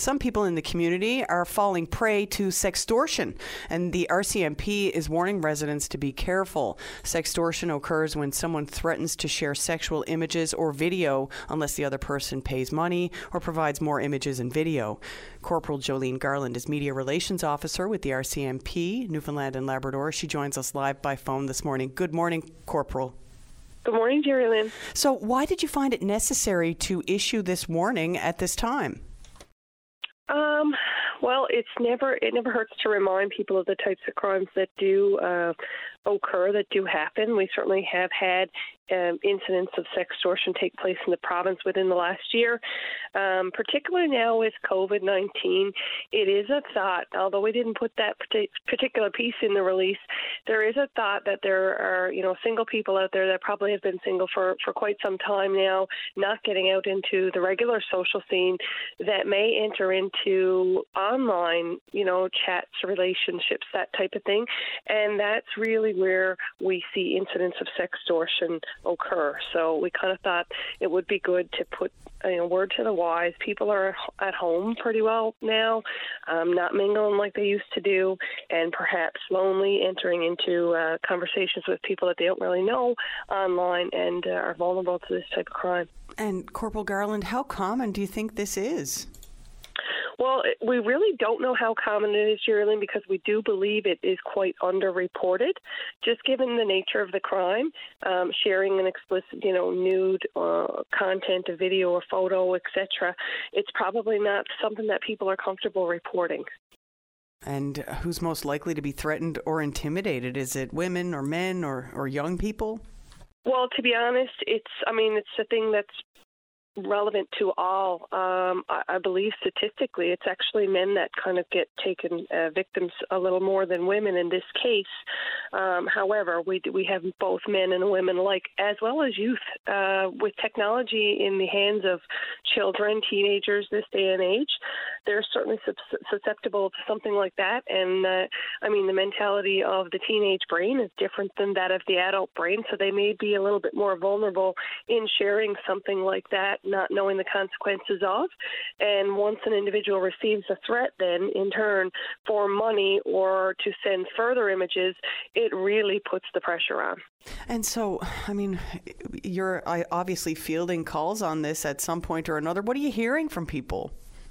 Some people in the community are falling prey to sextortion, and the RCMP is warning residents to be careful. Sextortion occurs when someone threatens to share sexual images or video unless the other person pays money or provides more images and video. Corporal Jolene Garland is Media Relations Officer with the RCMP, Newfoundland and Labrador. She joins us live by phone this morning. Good morning, Corporal. Good morning, Jerry Lynn. So why did you find it necessary to issue this warning at this time? Well, it never hurts to remind people of the types of crimes that do occur, that do happen. We certainly have had incidents of sextortion take place in the province within the last year. Particularly now with COVID-19, it is a thought, although we didn't put that particular piece in the release, there is a thought that there are, single people out there that probably have been single for quite some time now, not getting out into the regular social scene, that may enter into online, chats, relationships, that type of thing. And that's really where we see incidents of sextortion occur. So we kind of thought it would be good to put word to the wise. People are at home pretty well now, not mingling like they used to do, and perhaps lonely, entering into conversations with people that they don't really know online and are vulnerable to this type of crime. And Corporal Garland, how common do you think this is? Well, we really don't know how common it is, Jerry, because we do believe it is quite underreported, just given the nature of the crime. Sharing an explicit, nude content, a video or photo, etc. It's probably not something that people are comfortable reporting. And who's most likely to be threatened or intimidated? Is it women or men or young people? Well, to be honest, it's a thing that's relevant to all. I believe statistically it's actually men that kind of get taken victims a little more than women in this case. However, we have both men and women alike, as well as youth. With technology in the hands of children, teenagers this day and age, they're certainly susceptible to something like that. And the mentality of the teenage brain is different than that of the adult brain, so they may be a little bit more vulnerable in sharing something like that, not knowing the consequences of. And once an individual receives a threat, then in turn for money or to send further images, it really puts the pressure on. And so, you're obviously fielding calls on this at some point or another. What are you hearing from people?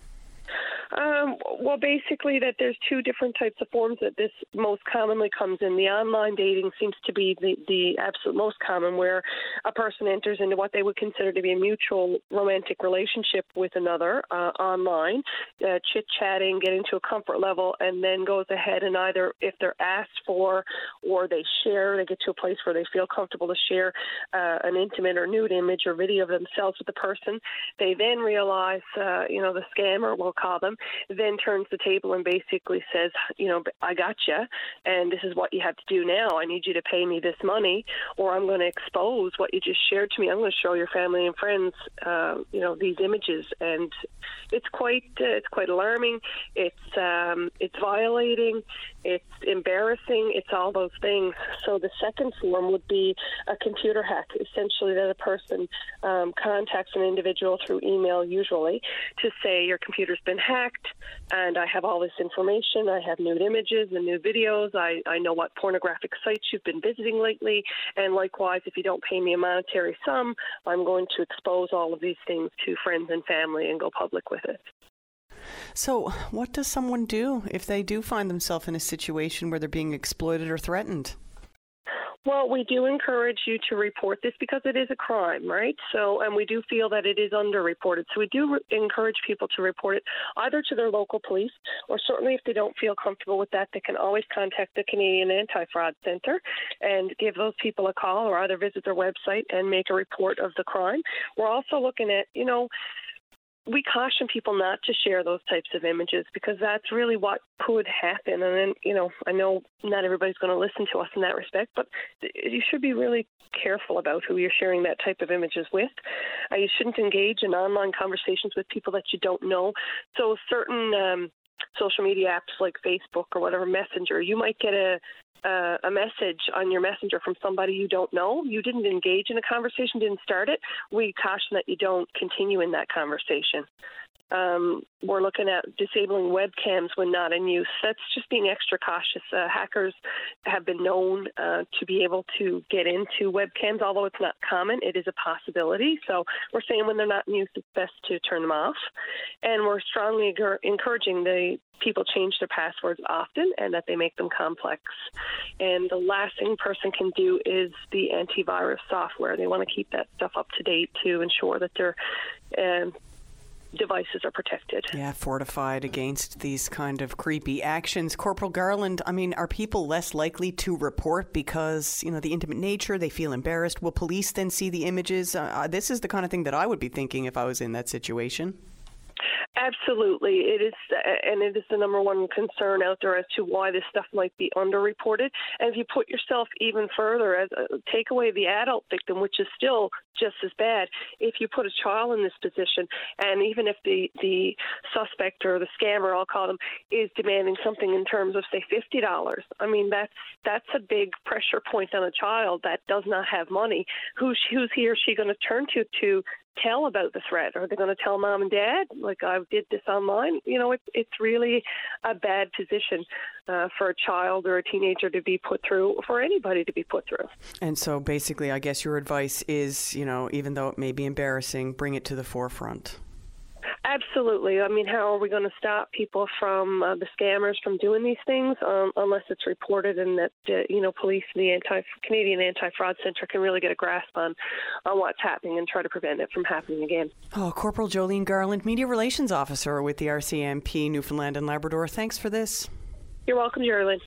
Well, basically that there's two different types of forms that this most commonly comes in. The online dating seems to be the absolute most common, where a person enters into what they would consider to be a mutual romantic relationship with another online, chit-chatting, getting to a comfort level, and then goes ahead and either, if they're asked for or they get to a place where they feel comfortable to share an intimate or nude image or video of themselves with the person. They then realize, the scammer, we'll call them, then turns the table and basically says, I got you, and this is what you have to do now. I need you to pay me this money, or I'm going to expose what you just shared to me. I'm going to show your family and friends, these images, and it's quite alarming. It's violating. It's embarrassing. It's all those things. So the second form would be a computer hack, essentially that a person contacts an individual through email, usually, to say your computer's been hacked and I have all this information. I have nude images and nude videos. I know what pornographic sites you've been visiting lately. And likewise, if you don't pay me a monetary sum, I'm going to expose all of these things to friends and family and go public with it. So what does someone do if they do find themselves in a situation where they're being exploited or threatened? Well, we do encourage you to report this because it is a crime, right? So, and we do feel that it is underreported. So we do encourage people to report it either to their local police, or certainly if they don't feel comfortable with that, they can always contact the Canadian Anti-Fraud Centre and give those people a call, or either visit their website and make a report of the crime. We're also looking at, we caution people not to share those types of images because that's really what could happen. And then, I know not everybody's going to listen to us in that respect, but you should be really careful about who you're sharing that type of images with. You shouldn't engage in online conversations with people that you don't know. So certain social media apps like Facebook or whatever, Messenger, you might get a message on your messenger from somebody you don't know. You didn't engage in a conversation, didn't start it. We caution that you don't continue in that conversation. We're looking at disabling webcams when not in use. That's just being extra cautious. Hackers have been known to be able to get into webcams, although it's not common. It is a possibility. So we're saying when they're not in use, it's best to turn them off. And we're strongly encouraging the people change their passwords often and that they make them complex. And the last thing a person can do is the antivirus software. They want to keep that stuff up to date to ensure that their devices are protected. Yeah, fortified against these kind of creepy actions. Corporal Garland, I mean, are people less likely to report because, you know, the intimate nature, they feel embarrassed? Will police then see the images? This is the kind of thing that I would be thinking if I was in that situation. Absolutely. It is, and it is the number one concern out there as to why this stuff might be underreported. And if you put yourself even further, as take away the adult victim, which is still just as bad, if you put a child in this position, and even if the suspect or the scammer, I'll call them, is demanding something in terms of, say, $50, I mean, that's a big pressure point on a child that does not have money. Who's he or she going to turn to tell about the threat? Are they going to tell mom and dad, like, I did this online? You know, it's really a bad position for a child or a teenager to be put through, for anybody to be put through. And so basically, I guess your advice is, you know, even though it may be embarrassing, bring it to the forefront. Absolutely. I mean, how are we going to stop people from the scammers from doing these things unless it's reported and that, police and the Canadian Anti-Fraud Centre can really get a grasp on what's happening and try to prevent it from happening again. Oh, Corporal Jolene Garland, Media Relations Officer with the RCMP Newfoundland and Labrador. Thanks for this. You're welcome, Geraldine.